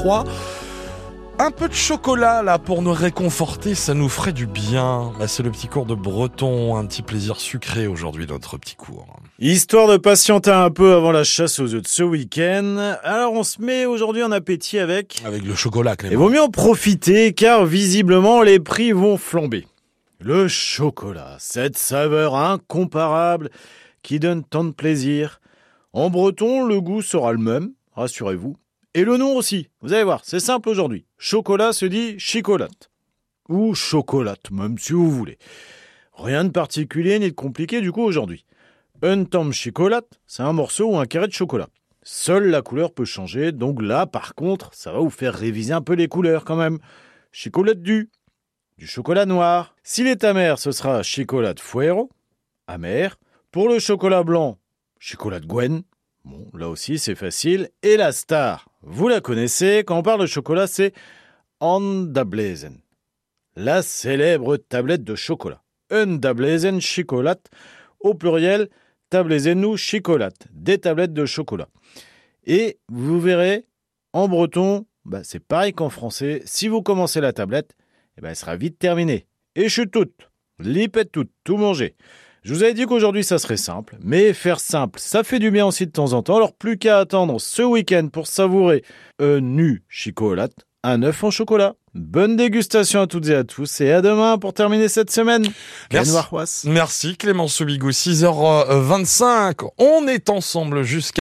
froid. Un peu de chocolat là pour nous réconforter, ça nous ferait du bien. C'est le petit cours de breton, un petit plaisir sucré aujourd'hui notre petit cours. Histoire de patienter un peu avant la chasse aux œufs de ce week-end, alors on se met aujourd'hui en appétit avec le chocolat, Clément. Et vaut mieux en profiter car visiblement les prix vont flamber. Le chocolat, cette saveur incomparable qui donne tant de plaisir. En breton, le goût sera le même, rassurez-vous. Et le nom aussi, vous allez voir, c'est simple aujourd'hui. Chocolat se dit chicolate. Ou chocolate, même si vous voulez. Rien de particulier ni de compliqué du coup aujourd'hui. Un tom chicolate, c'est un morceau ou un carré de chocolat. Seule la couleur peut changer, donc là par contre, ça va vous faire réviser un peu les couleurs quand même. Chicolate du chocolat noir. S'il est amer, ce sera chicolate fuero, amer. Pour le chocolat blanc, chocolat Gwen. Bon, là aussi c'est facile. Et la star, vous la connaissez, quand on parle de chocolat, c'est Andablezen. La célèbre tablette de chocolat. Andablezen chocolat, au pluriel, tablezenu chocolat, des tablettes de chocolat. Et vous verrez, en breton, c'est pareil qu'en français, si vous commencez la tablette, elle sera vite terminée. Et chute toute, lipette toute, tout manger. Je vous avais dit qu'aujourd'hui ça serait simple, mais faire simple, ça fait du bien aussi de temps en temps. Alors plus qu'à attendre ce week-end pour savourer un nu chocolat, un œuf en chocolat. Bonne dégustation à toutes et à tous et à demain pour terminer cette semaine. Merci Clément Sobigou, 6h25. On est ensemble jusqu'à